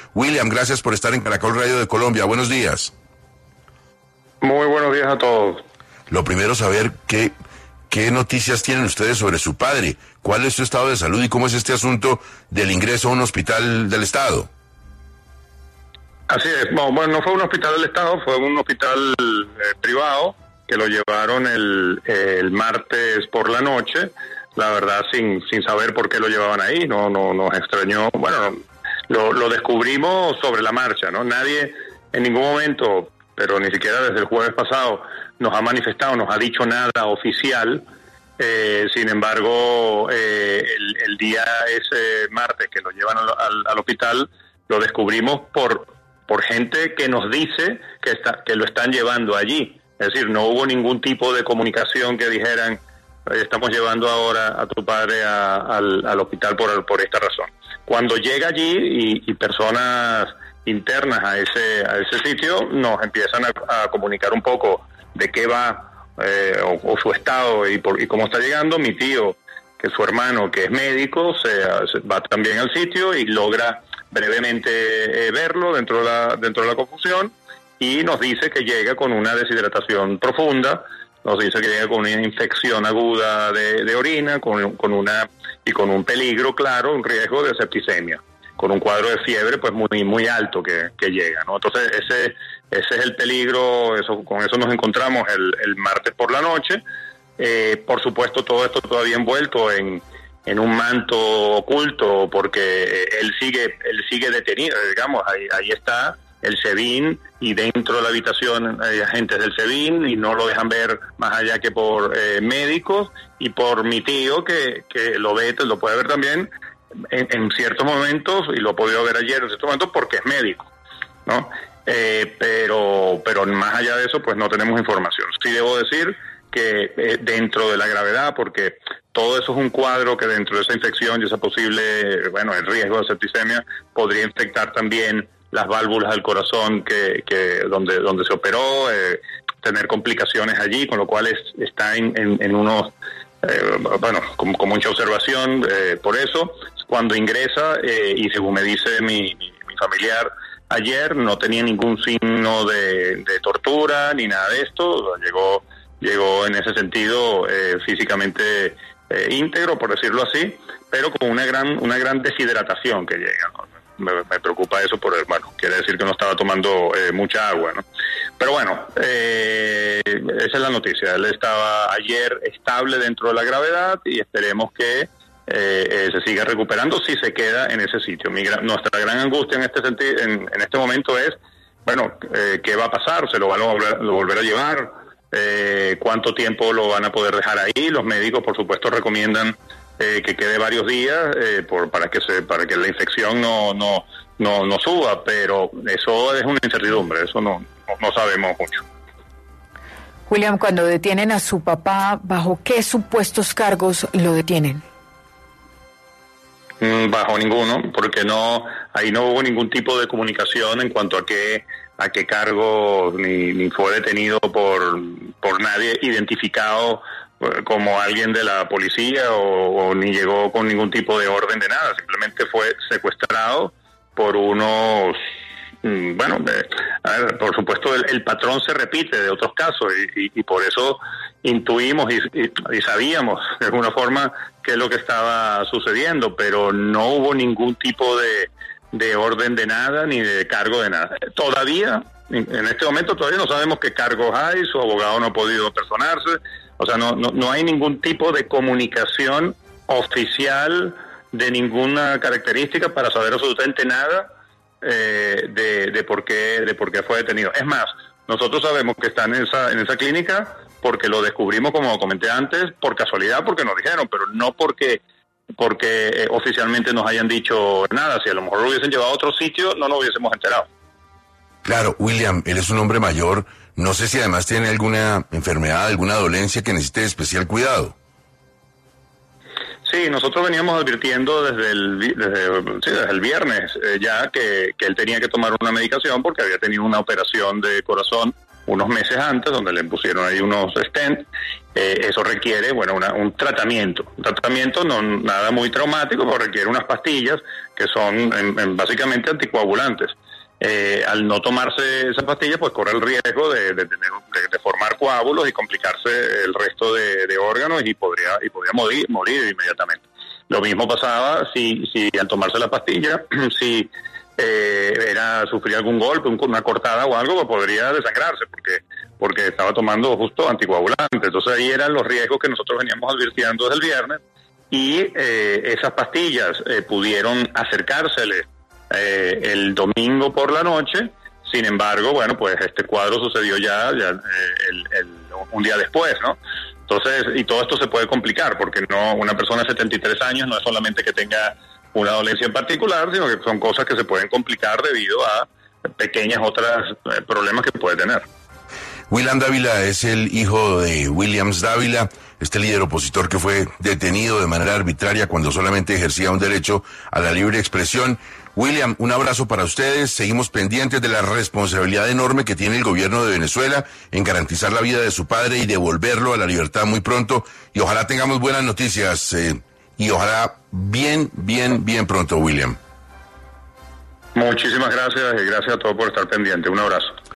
William, gracias por estar en Caracol Radio de Colombia. Buenos días. Muy buenos días a todos. Lo primero, saber qué noticias tienen ustedes sobre su padre. ¿Cuál es su estado de salud y cómo es este asunto del ingreso a un hospital del Estado? Así es. Bueno, no fue un hospital del Estado, fue un hospital privado que lo llevaron el martes por la noche. La verdad, sin saber por qué lo llevaban ahí, no nos extrañó. Bueno, lo descubrimos sobre la marcha, ¿no? Nadie en ningún momento, pero ni siquiera desde el jueves pasado, nos ha manifestado, nos ha dicho nada oficial. Sin embargo, el día ese martes que lo llevan al hospital, lo descubrimos por gente que nos dice que lo están llevando allí. Es decir, no hubo ningún tipo de comunicación que dijeran, estamos llevando ahora a tu padre al hospital por esta razón. Cuando llega allí y personas internas a ese sitio nos empiezan a comunicar un poco de qué va o su estado y cómo está llegando. Mi tío, que es su hermano, que es médico, se va también al sitio y logra brevemente verlo dentro de la confusión, y nos dice que llega con una deshidratación profunda, nos dice que llega con una infección aguda de orina, con un peligro claro, un riesgo de septicemia, con un cuadro de fiebre pues muy alto que llega, ¿no? Entonces ese es el peligro, con eso nos encontramos el martes por la noche. Por supuesto, todo esto todavía envuelto en un manto oculto, porque él sigue detenido, digamos, ahí está el SEBIN, y dentro de la habitación hay agentes del SEBIN y no lo dejan ver más allá que por médicos, y por mi tío que lo puede ver también en ciertos momentos, y lo ha podido ver ayer en ciertos momentos porque es médico, ¿no? Pero más allá de eso, pues no tenemos información. Sí debo decir que dentro de la gravedad, porque todo eso es un cuadro que dentro de esa infección y esa posible, el riesgo de septicemia podría infectar también las válvulas del corazón donde se operó, tener complicaciones allí, con lo cual está en unos, con mucha observación. Por eso, cuando ingresa, y según me dice mi familiar ayer, no tenía ningún signo de tortura ni nada de esto. Llegó en ese sentido físicamente íntegro, por decirlo así, pero con una gran deshidratación que llega, ¿no? Me preocupa eso, quiere decir que no estaba tomando mucha agua, ¿no? Pero bueno, esa es la noticia. Él estaba ayer estable dentro de la gravedad y esperemos que se siga recuperando si se queda en ese sitio. Nuestra gran angustia en este sentido, en este momento es, ¿qué va a pasar? ¿Se lo van a volver a llevar? ¿Cuánto tiempo lo van a poder dejar ahí? Los médicos, por supuesto, recomiendan que quede varios días para que la infección no suba, pero eso es una incertidumbre, eso no sabemos mucho. William, cuando detienen a su papá, ¿bajo qué supuestos cargos lo detienen? Bajo ninguno, porque ahí no hubo ningún tipo de comunicación en cuanto a qué cargo, ni fue detenido por nadie identificado como alguien de la policía, o ni llegó con ningún tipo de orden de nada. Simplemente fue secuestrado por unos... por supuesto el patrón se repite de otros casos, y por eso intuimos y sabíamos de alguna forma qué es lo que estaba sucediendo, pero no hubo ningún tipo de orden de nada ni de cargo de nada. Todavía, en este momento todavía no sabemos qué cargos hay, su abogado no ha podido personarse, o sea, no hay ningún tipo de comunicación oficial de ninguna característica para saber absolutamente nada de por qué fue detenido. Es más, nosotros sabemos que está en esa clínica porque lo descubrimos, como comenté antes, por casualidad, porque nos dijeron, pero no porque oficialmente nos hayan dicho nada. Si a lo mejor lo hubiesen llevado a otro sitio, no nos hubiésemos enterado. Claro, William, él es un hombre mayor. No sé si además tiene alguna enfermedad, alguna dolencia que necesite especial cuidado. Sí, nosotros veníamos advirtiendo desde el viernes ya que él tenía que tomar una medicación porque había tenido una operación de corazón unos meses antes, donde le pusieron ahí unos stents. Eso requiere, bueno, un tratamiento. Un tratamiento no nada muy traumático, pero requiere unas pastillas que son básicamente anticoagulantes. Al no tomarse esas pastillas, pues corre el riesgo de formar coágulos y complicarse el resto de órganos y podría morir inmediatamente. Lo mismo pasaba si al tomarse la pastilla, si sufría algún golpe, una cortada o algo, pues podría desangrarse porque estaba tomando justo anticoagulantes. Entonces ahí eran los riesgos que nosotros veníamos advirtiendo desde el viernes, y esas pastillas pudieron acercársele el domingo por la noche. Sin embargo, bueno, pues este cuadro sucedió ya un día después, ¿no? Entonces, y todo esto se puede complicar, porque no, una persona de 73 años no es solamente que tenga una dolencia en particular, sino que son cosas que se pueden complicar debido a pequeñas otras problemas que puede tener. William Dávila es el hijo de Williams Dávila, este líder opositor que fue detenido de manera arbitraria cuando solamente ejercía un derecho a la libre expresión. William, un abrazo para ustedes. Seguimos pendientes de la responsabilidad enorme que tiene el gobierno de Venezuela en garantizar la vida de su padre y devolverlo a la libertad muy pronto. Y ojalá tengamos buenas noticias y ojalá bien pronto, William. Muchísimas gracias y gracias a todos por estar pendientes. Un abrazo.